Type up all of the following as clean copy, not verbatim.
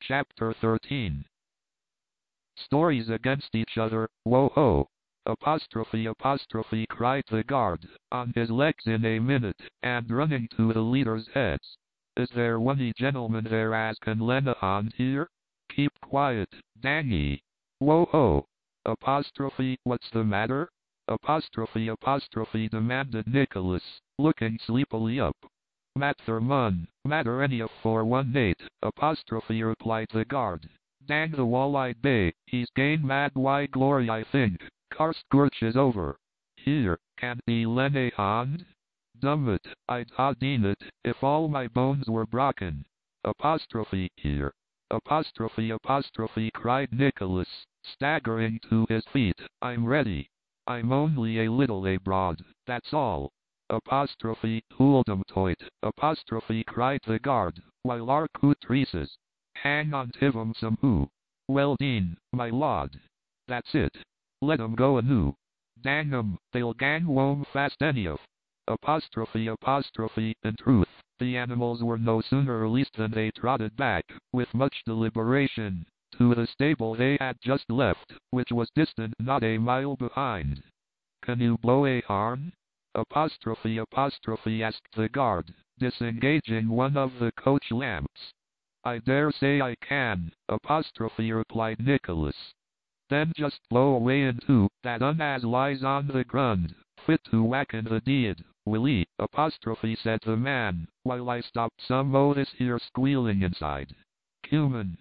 Chapter 13. Stories against each other, whoa-ho! Apostrophe, cried the guard, on his legs in a minute, and running to the leaders' heads. Is there one gentleman there as can lend a hand here? Keep quiet, dang ye! Whoa-ho! Apostrophe, what's the matter? Apostrophe, demanded Nicholas, looking sleepily up. Matter any of 418, apostrophe, replied the guard. Dang the wall-eyed bay, he's gained mad why glory I think, car scorch is over. Here, can't he lend a hand? Dumn it, I'd ha-deen it, if all my bones were broken. Apostrophe, here. Apostrophe, cried Nicholas, staggering to his feet, I'm ready. I'm only a little abroad, that's all. Apostrophe, hood'em-toit, apostrophe, cried the guard, while our coutreaces. Hang on tiv'em some who. Well Dean, my lord. That's it. Let 'em go anew. Dang 'em, they'll gang wome fast anyhow. Apostrophe, in truth, the animals were no sooner released than they trotted back, with much deliberation, to the stable they had just left, which was distant not a mile behind. Can you blow a horn? Apostrophe, asked the guard, disengaging one of the coach lamps. I dare say I can, apostrophe, replied Nicholas. Then just blow away into that un as lies on the ground, fit to wacken the deed, will ye, apostrophe, said the man, while I stopped some o' this here squealing inside. Cumin,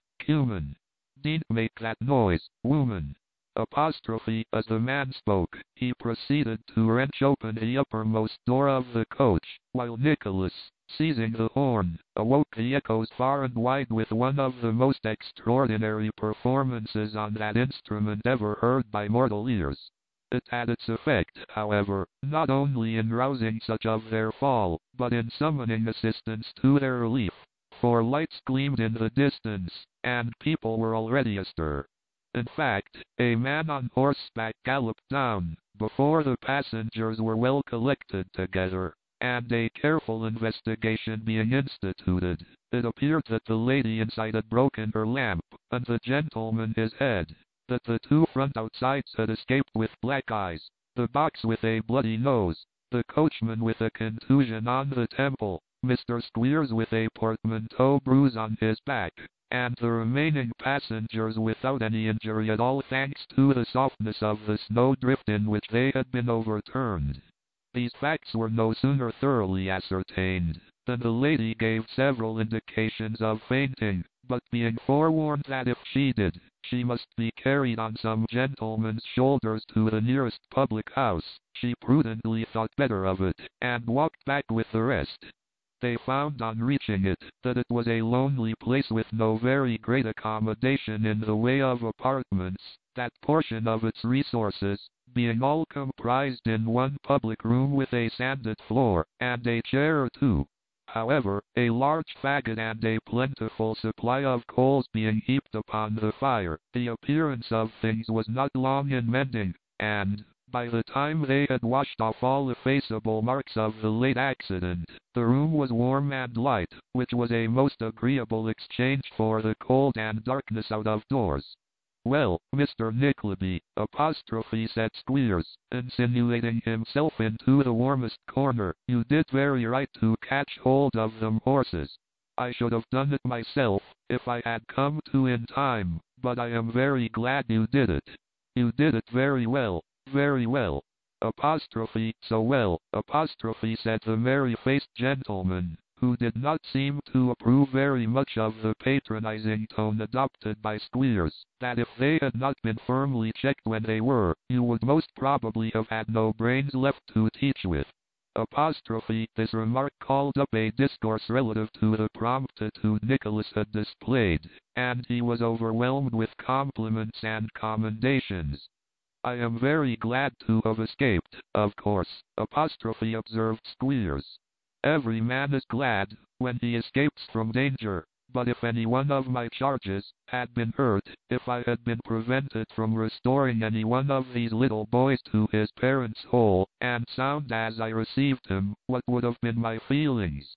dean't make that noise, woman. Apostrophe, as the man spoke, he proceeded to wrench open the uppermost door of the coach, while Nicholas, seizing the horn, awoke the echoes far and wide with one of the most extraordinary performances on that instrument ever heard by mortal ears. It had its effect, however, not only in rousing such of their fall, but in summoning assistance to their relief, for lights gleamed in the distance, and people were already astir. In fact, a man on horseback galloped down, before the passengers were well collected together, and a careful investigation being instituted, it appeared that the lady inside had broken her lamp, and the gentleman his head, that the two front outsides had escaped with black eyes, the box with a bloody nose, the coachman with a contusion on the temple, Mr. Squeers with a portmanteau bruise on his back, and the remaining passengers without any injury at all thanks to the softness of the snowdrift in which they had been overturned. These facts were no sooner thoroughly ascertained, than the lady gave several indications of fainting, but being forewarned that if she did, she must be carried on some gentleman's shoulders to the nearest public house, she prudently thought better of it, and walked back with the rest. They found on reaching it, that it was a lonely place with no very great accommodation in the way of apartments, that portion of its resources, being all comprised in one public room with a sanded floor, and a chair or two. However, a large faggot and a plentiful supply of coals being heaped upon the fire, the appearance of things was not long in mending, and, by the time they had washed off all effaceable marks of the late accident, the room was warm and light, which was a most agreeable exchange for the cold and darkness out of doors. Well, Mr. Nickleby, apostrophe, said Squeers, insinuating himself into the warmest corner, you did very right to catch hold of them horses. I should have done it myself, if I had come to in time, but I am very glad you did it. You did it very well. Very well. Apostrophe, so well, apostrophe, said the merry-faced gentleman, who did not seem to approve very much of the patronizing tone adopted by Squeers, that if they had not been firmly checked when they were, you would most probably have had no brains left to teach with. Apostrophe, this remark called up a discourse relative to the promptitude Nicholas had displayed, and he was overwhelmed with compliments and commendations. I am very glad to have escaped, of course, apostrophe, observed Squeers. Every man is glad, when he escapes from danger, but if any one of my charges had been hurt, if I had been prevented from restoring any one of these little boys to his parents whole and sound as I received him, what would have been my feelings?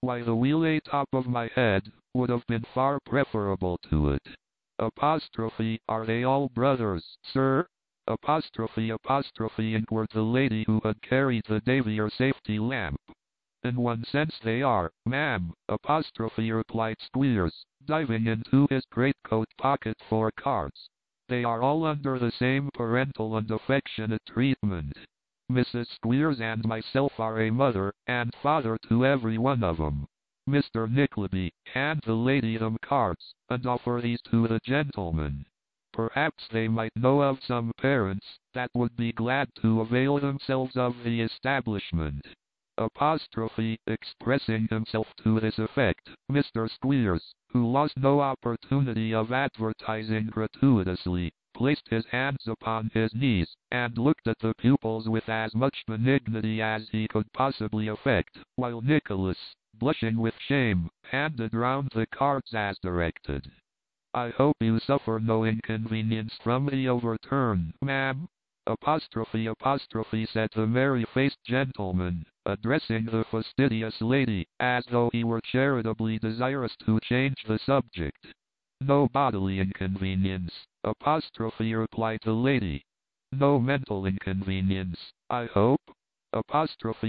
Why, the wheelay top of my head would have been far preferable to it. Apostrophe, are they all brothers, sir? Apostrophe, inquired the lady who had carried the Davier safety lamp. In one sense they are, ma'am, apostrophe, replied Squeers, diving into his greatcoat pocket for cards. They are all under the same parental and affectionate treatment. Mrs. Squeers and myself are a mother and father to every one of 'em. Mr. Nickleby, hand the lady them cards, and offer these to the gentleman. Perhaps they might know of some parents that would be glad to avail themselves of the establishment. Apostrophe, expressing himself to this effect, Mr. Squeers, who lost no opportunity of advertising gratuitously, placed his hands upon his knees, and looked at the pupils with as much benignity as he could possibly affect, while Nicholas, blushing with shame, handed round the cards as directed. I hope you suffer no inconvenience from the overturn, ma'am. Apostrophe, said the merry-faced gentleman, addressing the fastidious lady, as though he were charitably desirous to change the subject. No bodily inconvenience, apostrophe, replied the lady. No mental inconvenience, I hope? Apostrophe,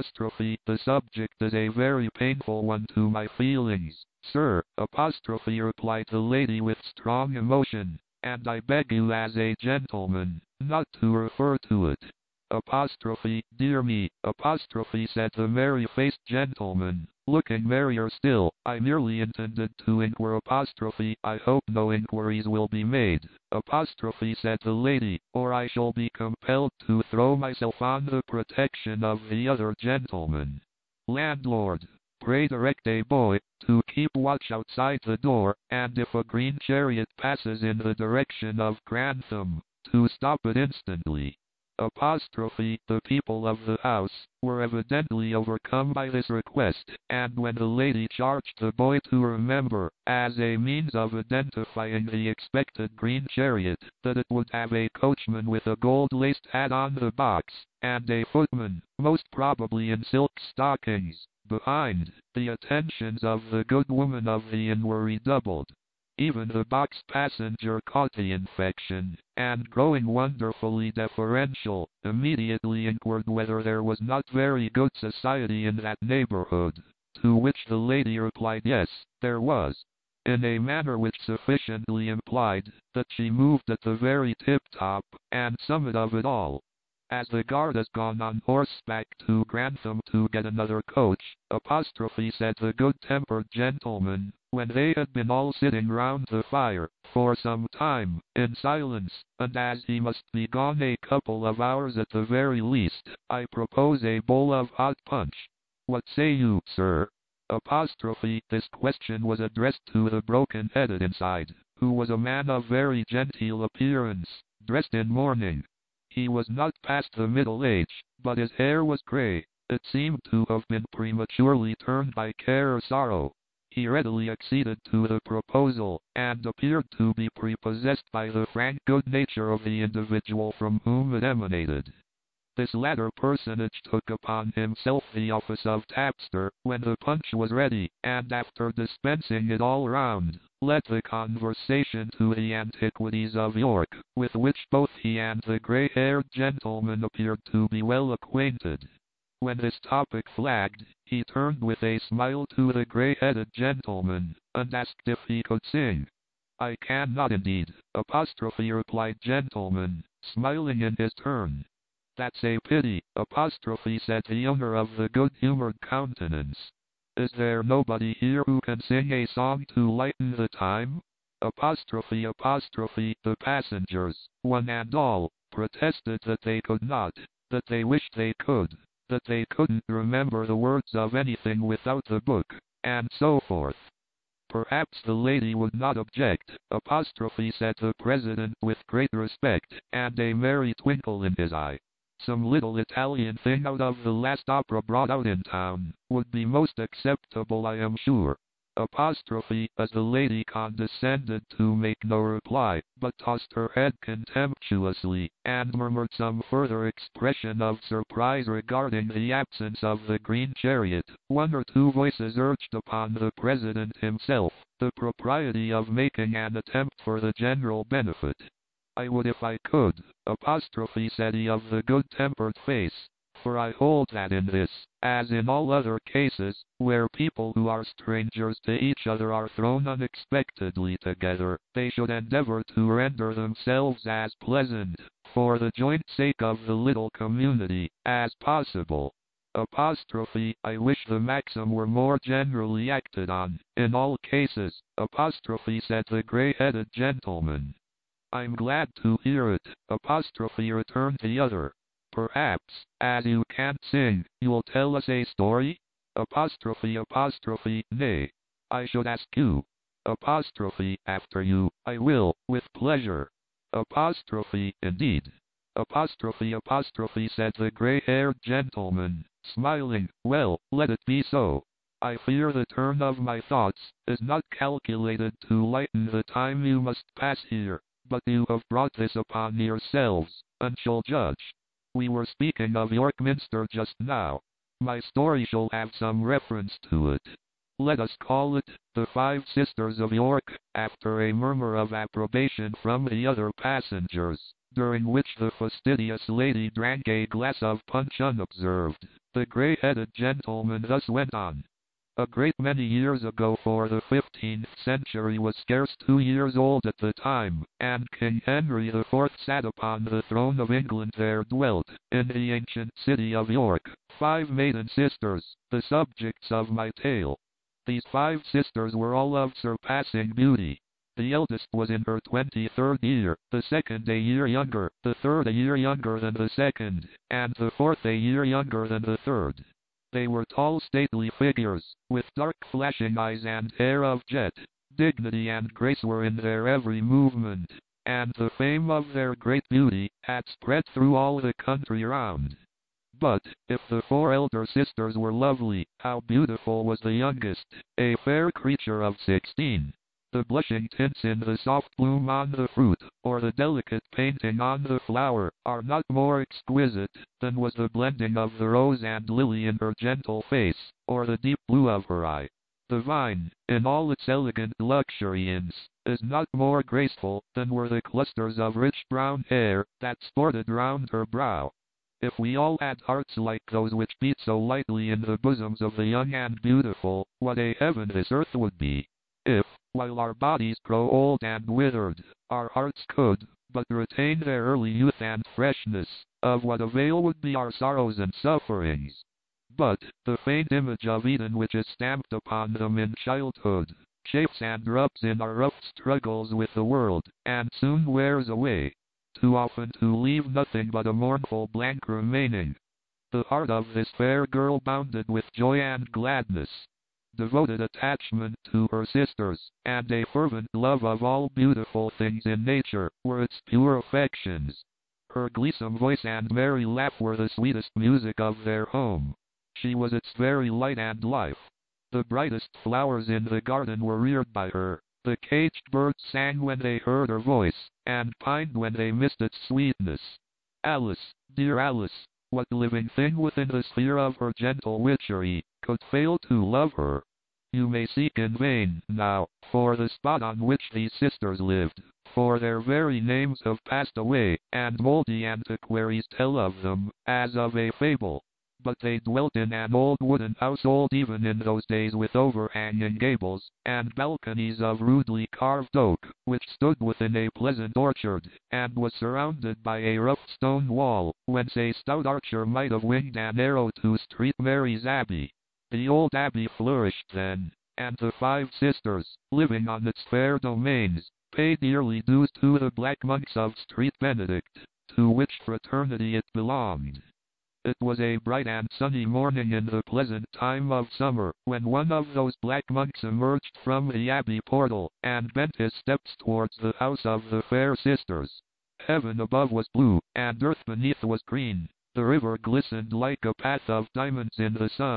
the subject is a very painful one to my feelings, sir, apostrophe, replied the lady with strong emotion, and I beg you as a gentleman not to refer to it. Apostrophe, dear me, apostrophe, said the merry-faced gentleman, looking merrier still, I merely intended to inquire, apostrophe, I hope no inquiries will be made, apostrophe, said the lady, or I shall be compelled to throw myself on the protection of the other gentleman. Landlord, pray direct a boy to keep watch outside the door, and if a green chariot passes in the direction of Grantham, to stop it instantly. Apostrophe, the people of the house were evidently overcome by this request, and when the lady charged the boy to remember, as a means of identifying the expected green chariot, that it would have a coachman with a gold-laced hat on the box, and a footman, most probably in silk stockings, behind, the attentions of the good woman of the inn were redoubled. Even the box passenger caught the infection, and growing wonderfully deferential, immediately inquired whether there was not very good society in that neighborhood, to which the lady replied yes, there was, in a manner which sufficiently implied that she moved at the very tip-top and summit of it all. As the guard has gone on horseback to Grantham to get another coach, apostrophe, said the good-tempered gentleman, when they had been all sitting round the fire, for some time, in silence, and as he must be gone a couple of hours at the very least, I propose a bowl of hot punch. What say you, sir? Apostrophe, this question was addressed to the broken-headed inside, who was a man of very genteel appearance, dressed in mourning. He was not past the middle age, but his hair was grey. It seemed to have been prematurely turned by care or sorrow. He readily acceded to the proposal, and appeared to be prepossessed by the frank good nature of the individual from whom it emanated. This latter personage took upon himself the office of tapster when the punch was ready, and after dispensing it all round, led the conversation to the antiquities of York, with which both he and the grey-haired gentleman appeared to be well acquainted. When this topic flagged, he turned with a smile to the grey-headed gentleman, and asked if he could sing. I cannot indeed, apostrophe, replied gentleman, smiling in his turn. That's a pity, apostrophe, said the owner of the good-humored countenance. Is there nobody here who can sing a song to lighten the time? Apostrophe, the passengers, one and all, protested that they could not, that they wished they could, that they couldn't remember the words of anything without the book, and so forth. Perhaps the lady would not object, apostrophe, said the president with great respect, and a merry twinkle in his eye. Some little Italian thing out of the last opera brought out in town would be most acceptable, I am sure. Apostrophe, as the lady condescended to make no reply, but tossed her head contemptuously, and murmured some further expression of surprise regarding the absence of the green chariot. One or two voices urged upon the President himself the propriety of making an attempt for the general benefit. I would if I could, apostrophe, said he of the good-tempered face. For I hold that in this, as in all other cases, where people who are strangers to each other are thrown unexpectedly together, they should endeavor to render themselves as pleasant, for the joint sake of the little community, as possible. Apostrophe, I wish the maxim were more generally acted on, in all cases, apostrophe, said the gray-headed gentleman. I'm glad to hear it, apostrophe, returned the other. Perhaps, as you can't sing, you'll tell us a story? Apostrophe, nay. I should ask you. Apostrophe, after you, I will, with pleasure. Apostrophe, indeed. Apostrophe, said the gray-haired gentleman, smiling. Well, let it be so. I fear the turn of my thoughts is not calculated to lighten the time you must pass here, but you have brought this upon yourselves, and shall judge. We were speaking of York Minster just now. My story shall have some reference to it. Let us call it, The Five Sisters of York, after a murmur of approbation from the other passengers, during which the fastidious lady drank a glass of punch unobserved. The grey-headed gentleman thus went on. A great many years ago, for the 15th century was scarce 2 years old at the time, and King Henry IV sat upon the throne of England. There dwelt, in the ancient city of York, 5 maiden sisters, the subjects of my tale. These 5 sisters were all of surpassing beauty. The eldest was in her 23rd year, the second a year younger, the third a year younger than the second, and the fourth a year younger than the third. They were tall, stately figures, with dark flashing eyes and hair of jet. Dignity and grace were in their every movement, and the fame of their great beauty had spread through all the country round. But, if the 4 elder sisters were lovely, how beautiful was the youngest, a fair creature of 16. The blushing tints in the soft bloom on the fruit, or the delicate painting on the flower, are not more exquisite than was the blending of the rose and lily in her gentle face, or the deep blue of her eye. The vine, in all its elegant luxuriance, is not more graceful than were the clusters of rich brown hair that sported round her brow. If we all had hearts like those which beat so lightly in the bosoms of the young and beautiful, what a heaven this earth would be! If, while our bodies grow old and withered, our hearts could but retain their early youth and freshness, of what avail would be our sorrows and sufferings? But, the faint image of Eden which is stamped upon them in childhood, chafes and rubs in our rough struggles with the world, and soon wears away, too often to leave nothing but a mournful blank remaining. The heart of this fair girl bounded with joy and gladness. Devoted attachment to her sisters, and a fervent love of all beautiful things in nature, were its pure affections. Her gleesome voice and merry laugh were the sweetest music of their home. She was its very light and life. The brightest flowers in the garden were reared by her. The caged birds sang when they heard her voice, and pined when they missed its sweetness. Alice, dear Alice, what living thing within the sphere of her gentle witchery could fail to love her? You may seek in vain, now, for the spot on which these sisters lived, for their very names have passed away, and moldy antiquaries tell of them, as of a fable. But they dwelt in an old wooden house, old even in those days, with overhanging gables, and balconies of rudely carved oak, which stood within a pleasant orchard, and was surrounded by a rough stone wall, whence a stout archer might have winged an arrow to St. Mary's Abbey. The old abbey flourished then, and the 5 sisters, living on its fair domains, paid yearly dues to the black monks of St. Benedict, to which fraternity it belonged. It was a bright and sunny morning in the pleasant time of summer, when one of those black monks emerged from the abbey portal, and bent his steps towards the house of the fair sisters. Heaven above was blue, and earth beneath was green. The river glistened like a path of diamonds in the sun.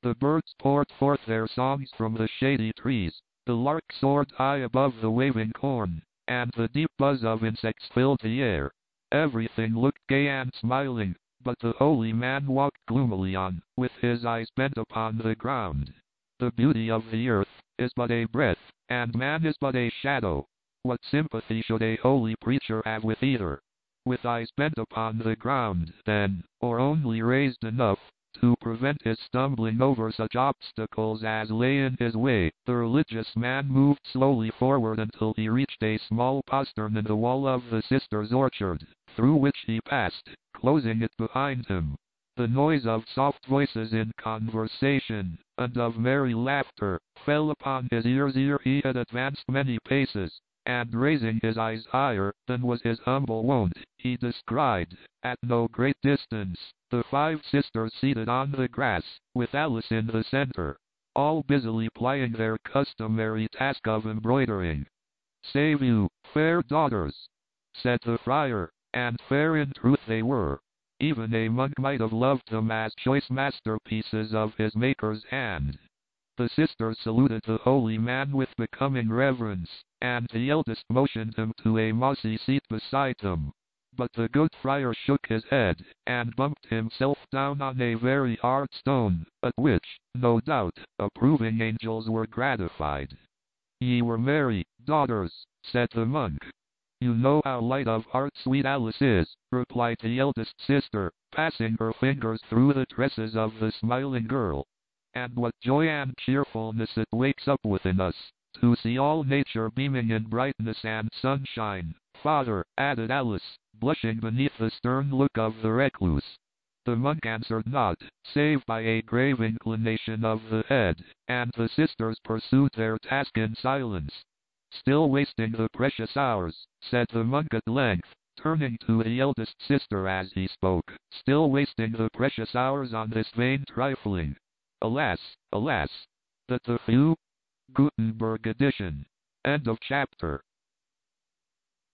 The birds poured forth their songs from the shady trees, the lark soared high above the waving corn, and the deep buzz of insects filled the air. Everything looked gay and smiling, but the holy man walked gloomily on, with his eyes bent upon the ground. The beauty of the earth is but a breath, and man is but a shadow. What sympathy should a holy preacher have with either? With eyes bent upon the ground, then, or only raised enough to prevent his stumbling over such obstacles as lay in his way, the religious man moved slowly forward until he reached a small postern in the wall of the sister's orchard, through which he passed, closing it behind him. The noise of soft voices in conversation, and of merry laughter, fell upon his ears ere he had advanced many paces, and raising his eyes higher than was his humble wont, he descried, at no great distance, the 5 sisters seated on the grass, with Alice in the center, all busily plying their customary task of embroidering. "Save you, fair daughters," said the friar, and fair in truth they were. Even a monk might have loved them as choice masterpieces of his Maker's hand. The sisters saluted the holy man with becoming reverence, and the eldest motioned him to a mossy seat beside him. But the good friar shook his head, and bumped himself down on a very hard stone, at which, no doubt, approving angels were gratified. "Ye were merry, daughters," said the monk. "You know how light of heart sweet Alice is," replied the eldest sister, passing her fingers through the tresses of the smiling girl. "And what joy and cheerfulness it wakes up within us, to see all nature beaming in brightness and sunshine, father," added Alice, blushing beneath the stern look of the recluse. The monk answered not, save by a grave inclination of the head, and the sisters pursued their task in silence. "Still wasting the precious hours," said the monk at length, turning to the eldest sister as he spoke, "still wasting the precious hours on this vain trifling. Alas, alas, that the few." Gutenberg edition. End of chapter.